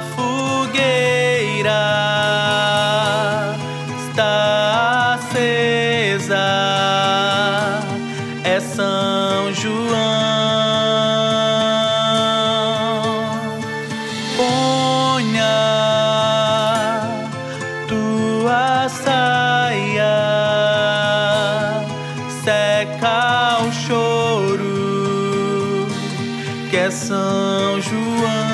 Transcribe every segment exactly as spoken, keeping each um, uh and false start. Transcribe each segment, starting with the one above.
fogueira está acesa, é São João. Ponha tua saia, seca o choro, que é São João.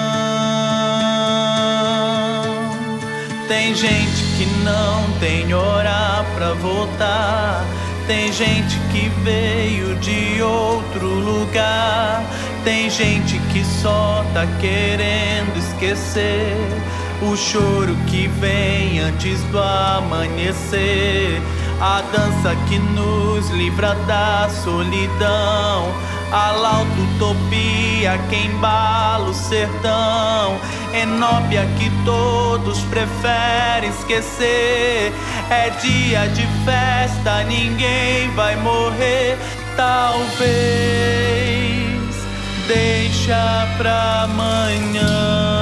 Tem gente que não tem hora pra voltar, tem gente que veio de outro lugar, tem gente que só tá querendo esquecer o choro que vem antes do amanhecer, a dança que nos livra da solidão, a lauta-utopia que embala o sertão, enópia que todos preferem esquecer. É dia de festa, ninguém vai morrer. Talvez deixa pra amanhã.